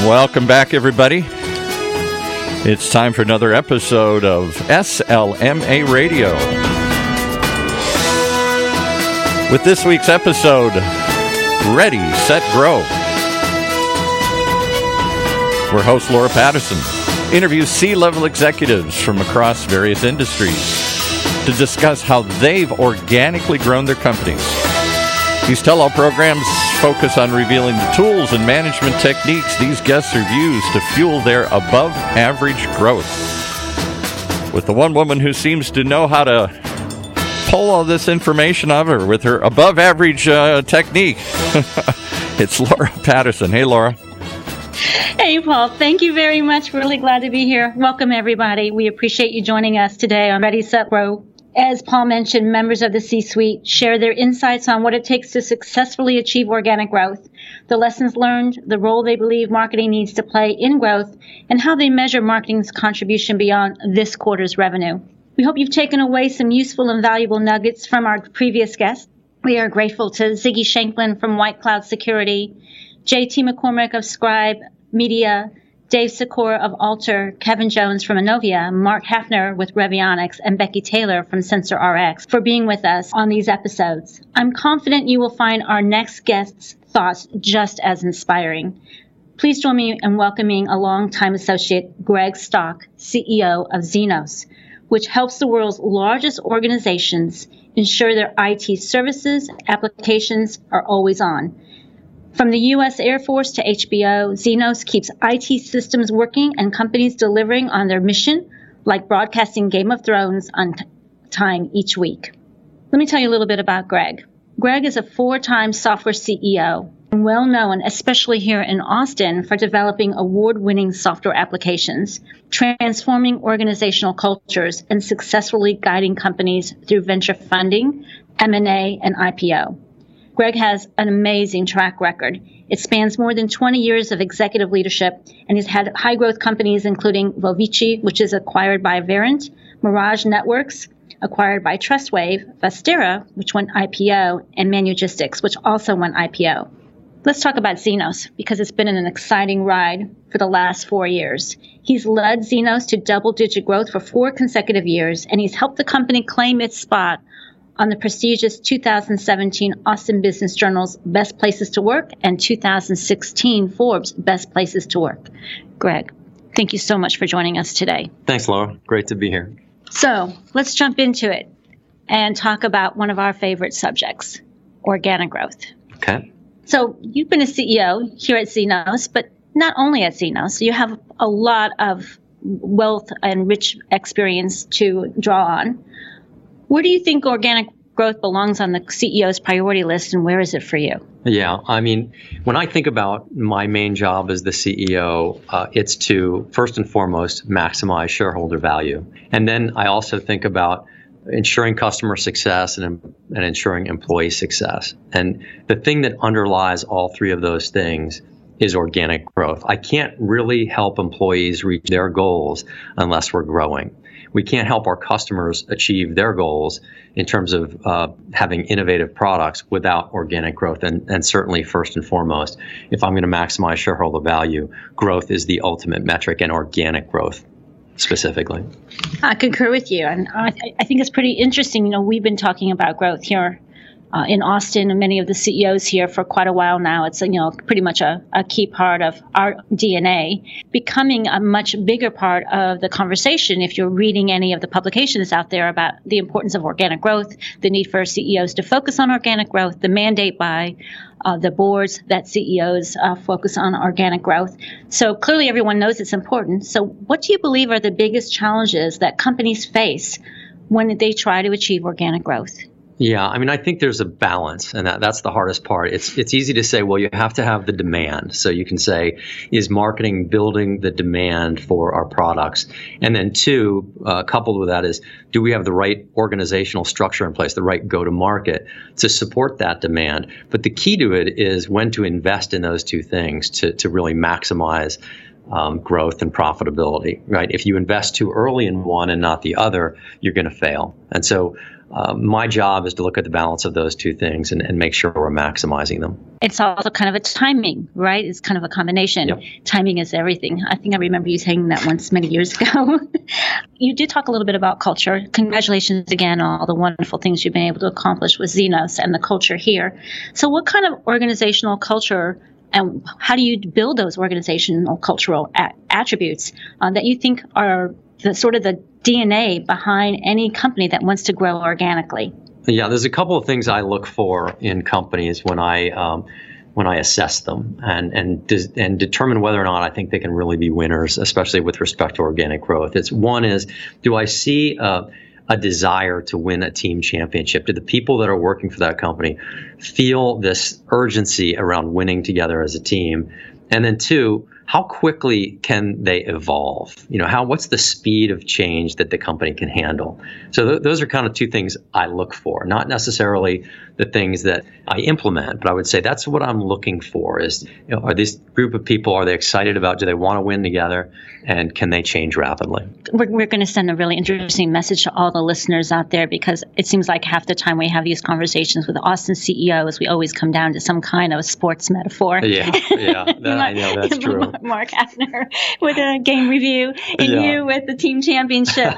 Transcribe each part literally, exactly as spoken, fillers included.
Welcome back, everybody. It's time for another episode of S L M A Radio. With this week's episode, Ready, Set, Grow, where host Laura Patterson interviews C-level executives from across various industries to discuss how they've organically grown their companies. These tell-all programs focus on revealing the tools and management techniques these guests have used to fuel their above-average growth. With the one woman who seems to know how to pull all this information out of her with her above-average uh, technique, it's Laura Patterson. Hey, Laura. Hey, Paul. Thank you very much. Really glad to be here. Welcome, everybody. We appreciate you joining us today on Ready, Set, Grow. As Paul mentioned, members of the C-suite share their insights on what it takes to successfully achieve organic growth, the lessons learned, the role they believe marketing needs to play in growth, and how they measure marketing's contribution beyond this quarter's revenue. We hope you've taken away some useful and valuable nuggets from our previous guests. We are grateful to Ziggy Shanklin from White Cloud Security, J T McCormick of Scribe Media, Dave Secor of Alter, Kevin Jones from Inovia, Mark Hafner with Revionics, and Becky Taylor from SensorRx for being with us on these episodes. I'm confident you will find our next guest's thoughts just as inspiring. Please join me in welcoming a longtime associate, Greg Stock, C E O of Xenos, which helps the world's largest organizations ensure their I T services and applications are always on. From the U S Air Force to H B O, Xenos keeps I T systems working and companies delivering on their mission, like broadcasting Game of Thrones on t- time each week. Let me tell you a little bit about Greg. Greg is a four-time software C E O and well known, especially here in Austin, for developing award-winning software applications, transforming organizational cultures, and successfully guiding companies through venture funding, M and A, and I P O. Greg has an amazing track record. It spans more than twenty years of executive leadership, and he's had high-growth companies including Vovici, which is acquired by Verint, Mirage Networks, acquired by Trustwave, Vastera, which went I P O, and Manugistics, which also went I P O. Let's talk about Xenos, because it's been an exciting ride for the last four years. He's led Xenos to double-digit growth for four consecutive years, and he's helped the company claim its spot on the prestigious two thousand seventeen Austin Business Journal's Best Places to Work and two thousand sixteen Forbes Best Places to Work. Greg, thank you so much for joining us today. Thanks, Laura. Great to be here. So let's jump into it and talk about one of our favorite subjects, organic growth. Okay. So you've been a C E O here at Xenos, but not only at Xenos. You have a lot of wealth and rich experience to draw on. Where do you think organic growth belongs on the C E O's priority list, and where is it for you? Yeah, I mean, when I think about my main job as the C E O, uh, it's to, first and foremost, maximize shareholder value. And then I also think about ensuring customer success and, and ensuring employee success. And the thing that underlies all three of those things is organic growth. I can't really help employees reach their goals unless we're growing. We can't help our customers achieve their goals in terms of uh, having innovative products without organic growth. And, and certainly, first and foremost, if I'm going to maximize shareholder value, growth is the ultimate metric, and organic growth specifically. I concur with you. And I, I think it's pretty interesting. You know, we've been talking about growth here uh, in Austin, and many of the C E Os here for quite a while now. It's, you know, pretty much a, a key part of our D N A, becoming a much bigger part of the conversation if you're reading any of the publications out there about the importance of organic growth, the need for C E Os to focus on organic growth, the mandate by uh, the boards that C E Os uh, focus on organic growth. So clearly everyone knows it's important. So what do you believe are the biggest challenges that companies face when they try to achieve organic growth? Yeah, I mean, I think there's a balance, and that, that's the hardest part. It's it's easy to say, well, you have to have the demand. So you can say, is marketing building the demand for our products? And then two, uh, coupled with that is, do we have the right organizational structure in place, the right go-to-market to support that demand? But the key to it is when to invest in those two things to, to really maximize Um, growth and profitability, right? If you invest too early in one and not the other, you're going to fail. And so uh, my job is to look at the balance of those two things and, and make sure we're maximizing them. It's also kind of a timing, right? It's kind of a combination. Yep. Timing is everything. I think I remember you saying that once many years ago. You did talk a little bit about culture. Congratulations again on all the wonderful things you've been able to accomplish with Zenos and the culture here. So what kind of organizational culture and how do you build those organizational cultural a- attributes uh, that you think are the sort of the D N A behind any company that wants to grow organically? Yeah, there's a couple of things I look for in companies when I um, when I assess them and and de- and determine whether or not I think they can really be winners, especially with respect to organic growth. It's one is, do I see a, a desire to win a team championship? Do the people that are working for that company feel this urgency around winning together as a team? And then two, how quickly can they evolve? You know, how what's the speed of change that the company can handle? So th- those are kind of two things I look for, not necessarily the things that I implement, but I would say that's what I'm looking for is, you know, are this group of people, are they excited about, do they want to win together, and can they change rapidly? We're, we're going to send a really interesting message to all the listeners out there, because it seems like half the time we have these conversations with Austin C E Os, we always come down to some kind of sports metaphor. Yeah, yeah, that, I know that's true. Mark Hafner with a game review, and yeah. you with the team championship.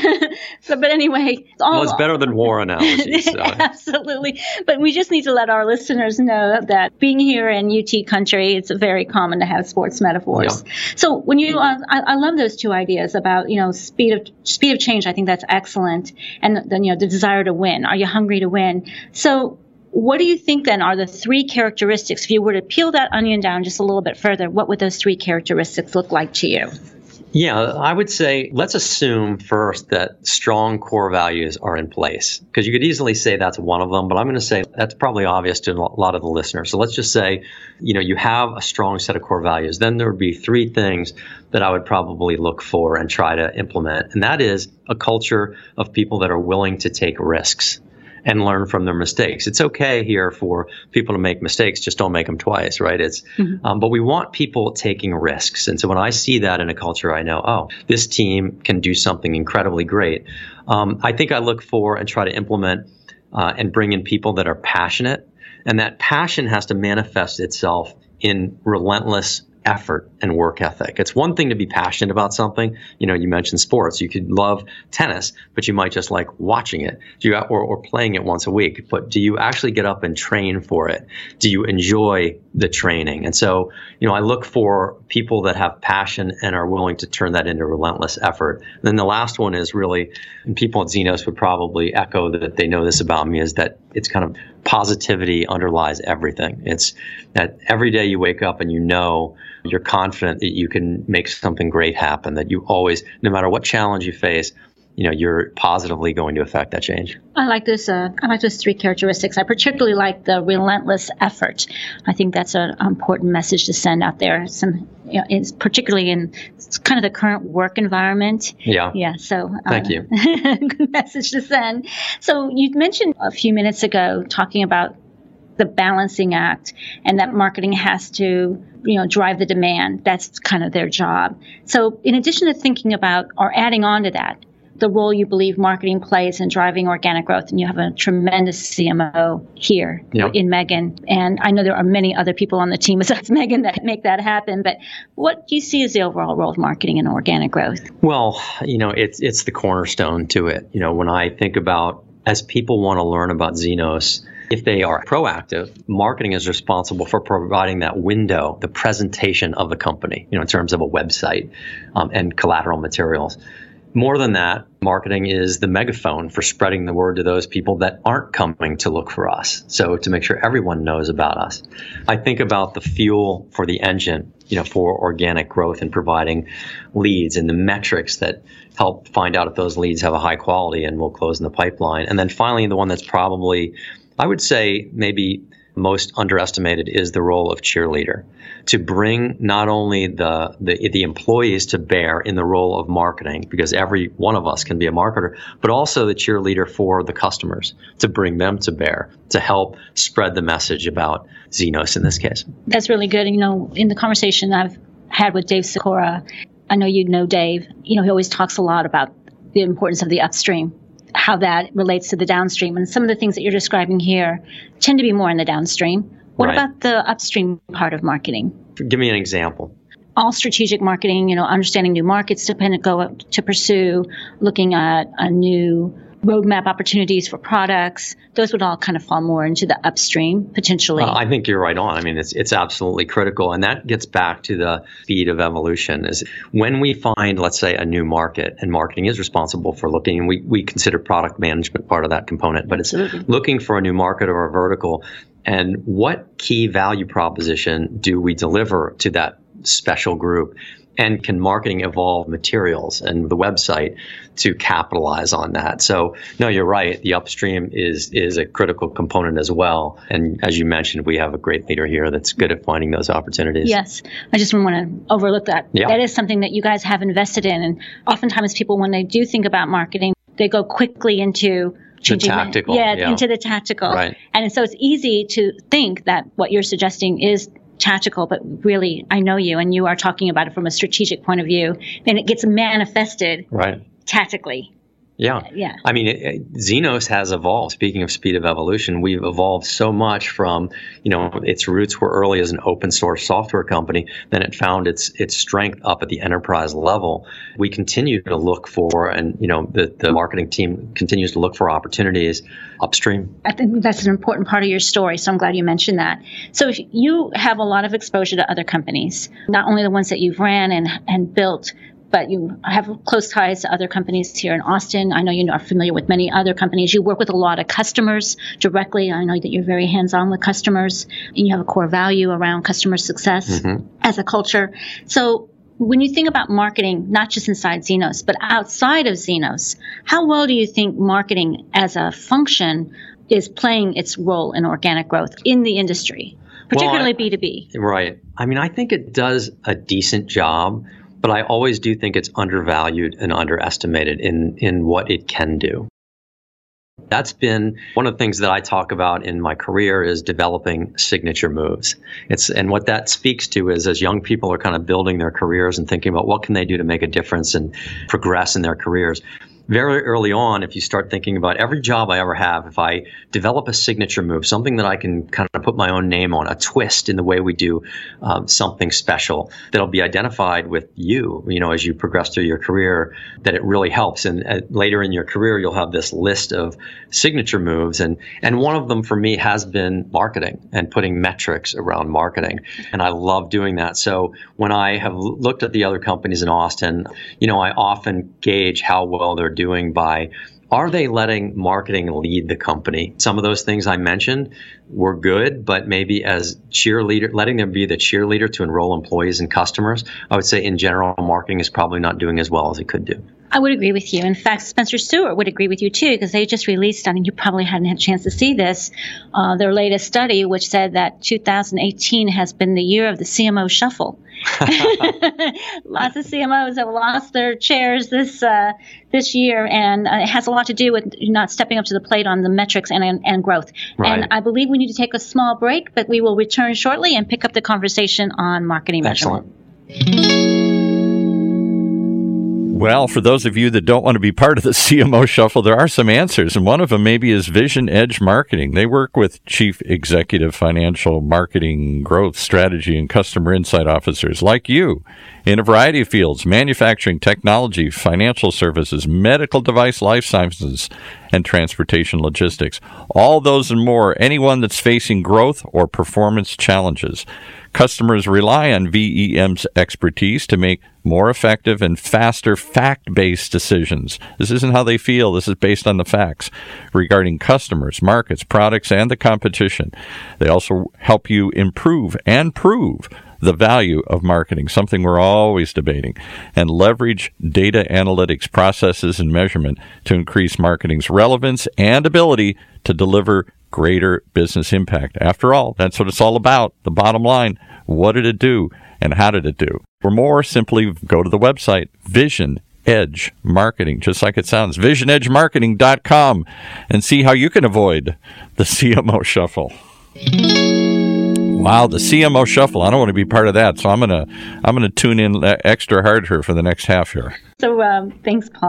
So, but anyway, it's all, well, it's better than war analogies. So. Absolutely. But we just need to let our listeners know that being here in U T country, it's very common to have sports metaphors. Yeah. So when you, uh, I, I love those two ideas about, you know, speed of speed of change. I think that's excellent, and then, you know, the desire to win. Are you hungry to win? So what do you think then are the three characteristics? If you were to peel that onion down just a little bit further, what would those three characteristics look like to you? Yeah, I would say let's assume first that strong core values are in place, because you could easily say that's one of them, but I'm going to say that's probably obvious to a lot of the listeners. So let's just say, you know, you have a strong set of core values. Then there would be three things that I would probably look for and try to implement. And that is a culture of people that are willing to take risks and learn from their mistakes. It's okay here for people to make mistakes, just don't make them twice, right? It's, mm-hmm. um, but we want people taking risks. And so when I see that in a culture, I know, oh, this team can do something incredibly great. Um, I think I look for and try to implement uh, and bring in people that are passionate. And that passion has to manifest itself in relentless effort and work ethic. It's one thing to be passionate about something. You know, you mentioned sports. You could love tennis, but you might just like watching it do you, or, or playing it once a week. But do you actually get up and train for it? Do you enjoy the training? And so, you know, I look for people that have passion and are willing to turn that into relentless effort. And then the last one is really, and people at Zenos would probably echo that they know this about me, is that it's kind of positivity underlies everything. It's that every day you wake up and you know you're confident that you can make something great happen, that you always, no matter what challenge you face, you know, you're positively going to affect that change. I like this. Uh, I like those three characteristics. I particularly like the relentless effort. I think that's an important message to send out there. Some, you know, it's particularly in kind of the current work environment. Yeah. Yeah. So uh, thank you. Good message to send. So you mentioned a few minutes ago talking about the balancing act, and that marketing has to, you know, drive the demand. That's kind of their job. So in addition to thinking about or adding on to that, the role you believe marketing plays in driving organic growth, and you have a tremendous C M O here yep. in Megan, and I know there are many other people on the team besides Megan that make that happen, but what do you see as the overall role of marketing in organic growth? Well, you know, it's it's the cornerstone to it. You know, when I think about, as people want to learn about Zenos, if they are proactive, marketing is responsible for providing that window, the presentation of the company, you know, in terms of a website um, and collateral materials. More than that, marketing is the megaphone for spreading the word to those people that aren't coming to look for us. So to make sure everyone knows about us. I think about the fuel for the engine, you know, for organic growth and providing leads and the metrics that help find out if those leads have a high quality and will close in the pipeline. And then finally, the one that's probably, I would say, maybe most underestimated is the role of cheerleader, to bring not only the, the the employees to bear in the role of marketing, because every one of us can be a marketer, but also the cheerleader for the customers, to bring them to bear, to help spread the message about Zenos in this case. That's really good. You know, in the conversation I've had with Dave Sikora, I know you know Dave, you know, he always talks a lot about the importance of the upstream. how that relates to the downstream. And some of the things that you're describing here tend to be more in the downstream. What Right. about the upstream part of marketing? Give me an example. All strategic marketing, you know, understanding new markets to pen- go up to pursue, looking at a new roadmap opportunities for products. Those would all kind of fall more into the upstream potentially. Uh, I think you're right on. I mean, it's it's absolutely critical, and that gets back to the speed of evolution. Is when we find, let's say, a new market, and marketing is responsible for looking, and we we consider product management part of that component, but it's Absolutely. looking for a new market or a vertical, and what key value proposition do we deliver to that special group? And can marketing evolve materials and the website to capitalize on that? So, no, you're right. The upstream is is a critical component as well. And as you mentioned, we have a great leader here that's good at finding those opportunities. Yes, I just don't want to overlook that. Yeah. That is something that you guys have invested in. And oftentimes people, when they do think about marketing, they go quickly into changing tactical, yeah, yeah. into the tactical. Right. And so it's easy to think that what you're suggesting is tactical, but really, I know you, and you are talking about it from a strategic point of view, and it gets manifested Right. tactically. Yeah. Yeah. I mean, it, it, Xenos has evolved. Speaking of speed of evolution, we've evolved so much from, you know, its roots were early as an open source software company. Then it found its its strength up at the enterprise level. We continue to look for, and, you know, the, the marketing team continues to look for opportunities upstream. I think that's an important part of your story, so I'm glad you mentioned that. So if you have a lot of exposure to other companies, not only the ones that you've ran and, and built, but you have close ties to other companies here in Austin. I know you are familiar with many other companies. You work with a lot of customers directly. I know that you're very hands-on with customers, and you have a core value around customer success Mm-hmm. as a culture. So when you think about marketing, not just inside Xenos, but outside of Xenos, how well do you think marketing as a function is playing its role in organic growth in the industry, particularly Well, I- B two B? Right. I mean, I think it does a decent job, but I always do think it's undervalued and underestimated in, in what it can do. That's been one of the things that I talk about in my career is developing signature moves. It's and what that speaks to is as young people are kind of building their careers and thinking about what can they do to make a difference and progress in their careers. Very early on, if you start thinking about every job I ever have, if I develop a signature move, something that I can kind of put my own name on, a twist in the way we do um, something special that'll be identified with you, you know, as you progress through your career, that it really helps. And uh, later in your career, you'll have this list of signature moves. And, and one of them for me has been marketing and putting metrics around marketing. And I love doing that. So when I have looked at the other companies in Austin, you know, I often gauge how well they're doing by, are they letting marketing lead the company? Some of those things I mentioned were good, but maybe as cheerleader, letting them be the cheerleader to enroll employees and customers, I would say in general, marketing is probably not doing as well as it could do. I would agree with you. In fact, Spencer Stuart would agree with you too, because they just released, I mean, you probably hadn't had a chance to see this, uh, their latest study, which said that two thousand eighteen has been the year of the C M O shuffle. Lots of C M Os have lost their chairs this uh, this year, and uh, it has a lot to do with not stepping up to the plate on the metrics and and, and growth. Right. And I believe we need to take a small break, but we will return shortly and pick up the conversation on marketing measurement. Excellent. Well, for those of you that don't want to be part of the C M O shuffle, there are some answers, and one of them maybe is Vision Edge Marketing. They work with chief executive financial marketing, growth, strategy, and customer insight officers like you in a variety of fields: manufacturing, technology, financial services, medical device, life sciences, and transportation logistics. All those and more, anyone that's facing growth or performance challenges. Customers rely on V E M's expertise to make more effective and faster fact-based decisions. This isn't how they feel. This is based on the facts regarding customers, markets, products, and the competition. They also help you improve and prove the value of marketing, something we're always debating, and leverage data analytics processes and measurement to increase marketing's relevance and ability to deliver greater business impact. After all, that's what it's all about. The bottom line, what did it do and how did it do? For more, simply go to the website, Vision Edge Marketing, just like it sounds, vision edge marketing dot com, and see how you can avoid the C M O shuffle. Wow, the C M O shuffle. I don't want to be part of that, so I'm going to I'm going to tune in extra hard here for the next half here. So um, thanks, Paul.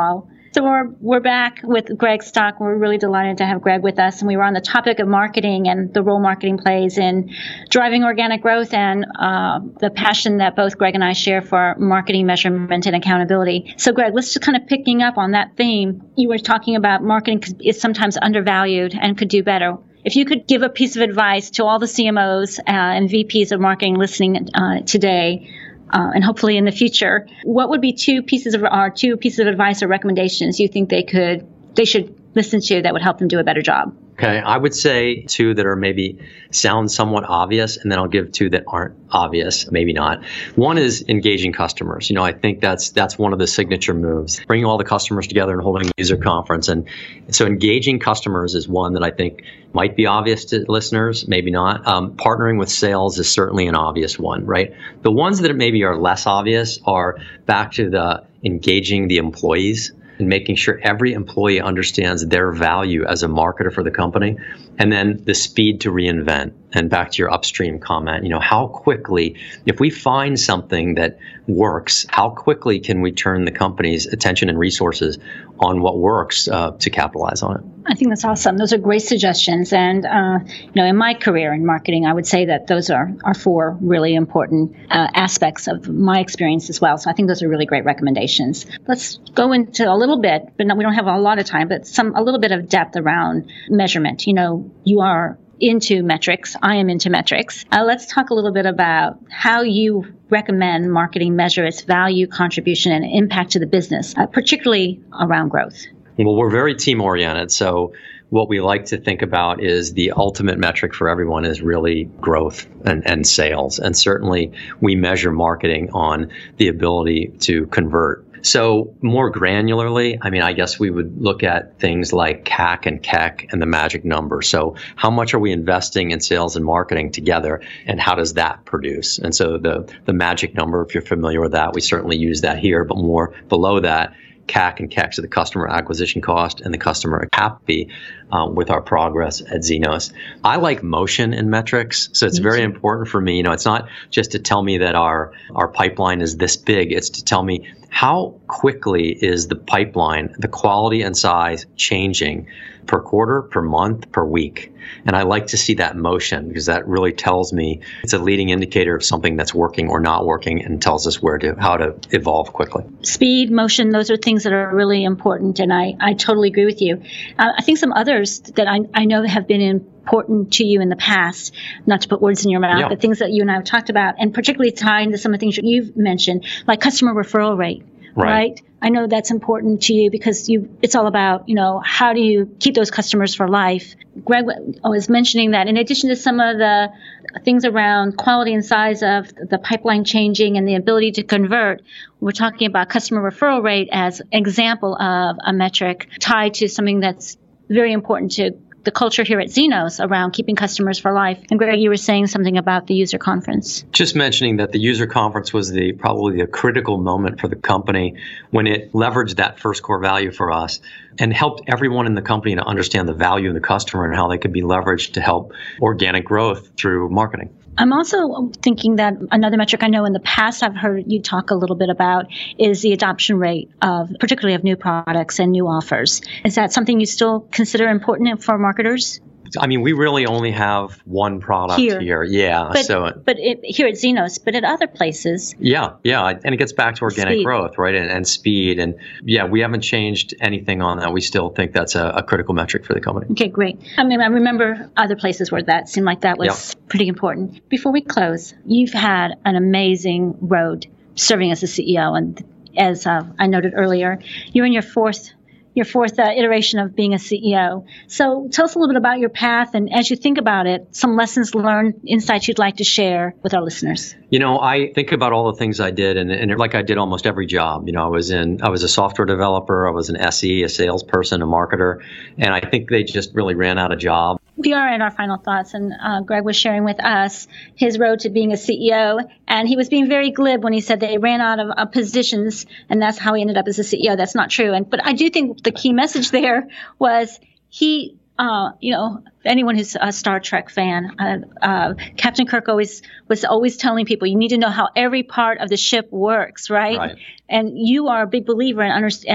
So we're, we're back with Greg Stock. We're really delighted to have Greg with us. And we were on the topic of marketing and the role marketing plays in driving organic growth and uh, the passion that both Greg and I share for marketing measurement and accountability. So Greg, let's just kind of picking up on that theme. You were talking about marketing is sometimes undervalued and could do better. If you could give a piece of advice to all the C M Os uh, and V Ps of marketing listening uh, today, Uh, and hopefully in the future, what would be two pieces of or two pieces of advice or recommendations you think they could they should listen to that would help them do a better job? Okay, I would say two that are maybe sound somewhat obvious, and then I'll give two that aren't obvious, maybe not. One is engaging customers. You know, I think that's that's one of the signature moves, bringing all the customers together and holding a user conference. And so engaging customers is one that I think might be obvious to listeners, maybe not. Um, partnering with sales is certainly an obvious one, right? The ones that maybe are less obvious are back to the engaging the employees and making sure every employee understands their value as a marketer for the company. And then the speed to reinvent. And back to your upstream comment, you know, how quickly, if we find something that works, how quickly can we turn the company's attention and resources on what works uh, to capitalize on it? I think that's awesome. Those are great suggestions. And, uh, you know, in my career in marketing, I would say that those are, are four really important uh, aspects of my experience as well. So I think those are really great recommendations. Let's go into a little bit, but no, we don't have a lot of time, but some a little bit of depth around measurement. You know, you are into metrics. I am into metrics. Uh, let's talk a little bit about how you recommend marketing measure its value, contribution, and impact to the business, uh, particularly around growth. Well, we're very team-oriented, so what we like to think about is the ultimate metric for everyone is really growth and, and sales. And certainly we measure marketing on the ability to convert. So more granularly, I mean, I guess we would look at things like C A C and C A C and the magic number. So how much are we investing in sales and marketing together, and how does that produce? And so the, the magic number, if you're familiar with that, we certainly use that here, but more below that, C A C and C A C, so the customer acquisition cost and the customer happy um, with our progress at Xenos. I like motion in metrics, so it's very important for me. You know, it's not just to tell me that our our pipeline is this big. It's to tell me how quickly is the pipeline, the quality and size changing per quarter, per month, per week. And I like to see that motion because that really tells me it's a leading indicator of something that's working or not working and tells us where to how to evolve quickly. Speed, motion, those are things that are really important. And I, I totally agree with you. Uh, I think some others that I, I know have been important to you in the past, not to put words in your mouth, yeah. but things that you and I have talked about, and particularly tied into some of the things you've mentioned, like customer referral rate. Right. right? I know that's important to you because you. It's all about, you know, how do you keep those customers for life? Greg was mentioning that in addition to some of the things around quality and size of the pipeline changing and the ability to convert, we're talking about customer referral rate as an example of a metric tied to something that's very important to the culture here at Xenos around keeping customers for life. And Greg, you were saying something about the user conference. Just mentioning that the user conference was the probably the critical moment for the company when it leveraged that first core value for us and helped everyone in the company to understand the value of the customer and how they could be leveraged to help organic growth through marketing. I'm also thinking that another metric I know in the past I've heard you talk a little bit about is the adoption rate of, particularly of new products and new offers. Is that something you still consider important for marketers? I mean, we really only have one product here. here. Yeah. But, so, but it, here at Xenos, but at other places. Yeah. Yeah. And it gets back to organic speed. growth, right? And, and speed. And yeah, we haven't changed anything on that. We still think that's a, a critical metric for the company. Okay, great. I mean, I remember other places where that seemed like that was yep. pretty important. Before we close, you've had an amazing road serving as a C E O. And as uh, I noted earlier, you're in your fourth your fourth uh, iteration of being a C E O. So tell us a little bit about your path, and as you think about it, some lessons learned, insights you'd like to share with our listeners. You know, I think about all the things I did, and, and like I did almost every job. You know, I was in, I was a software developer, I was an S E, a salesperson, a marketer, and I think they just really ran out of jobs. We are in our final thoughts, and uh, Greg was sharing with us his road to being a C E O, and he was being very glib when he said they ran out of uh, positions, and that's how he ended up as a C E O. That's not true. And but I do think the key message there was he, uh, you know, anyone who's a Star Trek fan, uh, uh, Captain Kirk always was always telling people you need to know how every part of the ship works, right? Right. And you are a big believer in under, as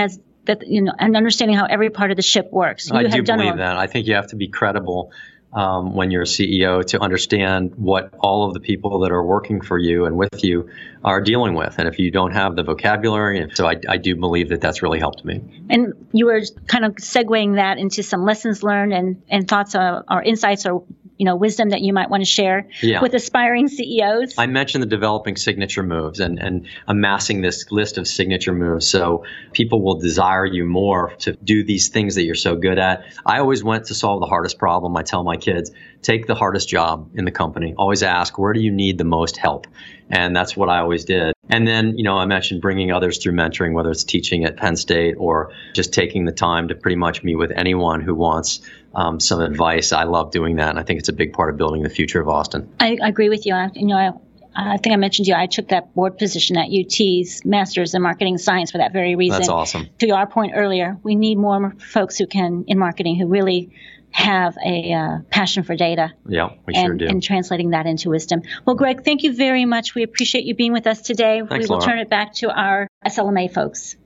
that, you know, and understanding how every part of the ship works. You I have do done believe all, that. I think you have to be credible um, when you're a C E O to understand what all of the people that are working for you and with you are dealing with. And if you don't have the vocabulary, and so I, I do believe that that's really helped me. And you were kind of segueing that into some lessons learned and, and thoughts uh, or insights or, you know, wisdom that you might want to share yeah. with aspiring C E Os. I mentioned the developing signature moves and, and amassing this list of signature moves so people will desire you more to do these things that you're so good at. I always went to solve the hardest problem. I tell my kids, take the hardest job in the company. Always ask, where do you need the most help? And that's what I always did. And then, you know, I mentioned bringing others through mentoring, whether it's teaching at Penn State or just taking the time to pretty much meet with anyone who wants um, some advice. I love doing that, and I think it's a big part of building the future of Austin. I, I agree with you. I, you know, I, I think I mentioned to you, I took that board position at U T's Masters in Marketing Science for that very reason. That's awesome. To our point earlier, we need more folks who can, in marketing, who really have a uh, passion for data. Yeah, we and, sure do. And translating that into wisdom. Well, Greg, thank you very much. We appreciate you being with us today. Thanks, we will Laura. turn it back to our S L M A folks.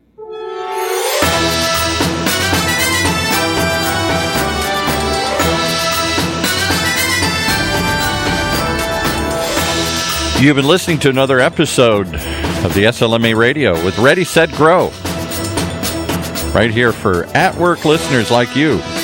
You've been listening to another episode of the S L M A Radio with Ready, Set, Grow. Right here for at-work listeners like you.